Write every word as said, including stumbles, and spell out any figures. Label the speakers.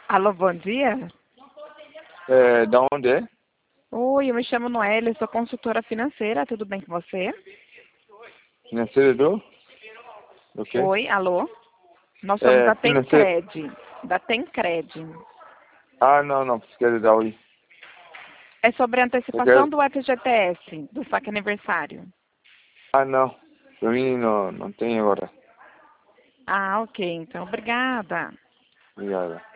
Speaker 1: Alô, bom dia.
Speaker 2: É, da onde é?
Speaker 1: Oi, eu me chamo Noélia, sou consultora financeira, tudo bem com você?
Speaker 2: Financeiro do? Do quê?
Speaker 1: Oi, alô? Nós somos
Speaker 2: É,
Speaker 1: da
Speaker 2: financeiro.
Speaker 1: Tencred, da Tencred.
Speaker 2: Ah, não, não, esquece da Oi.
Speaker 1: É sobre a
Speaker 2: Eu
Speaker 1: antecipação
Speaker 2: quero...
Speaker 1: do F G T S, do saque aniversário.
Speaker 2: Ah, não. Pra mim não, não tem agora.
Speaker 1: Ah, ok, então obrigada.
Speaker 2: Obrigado.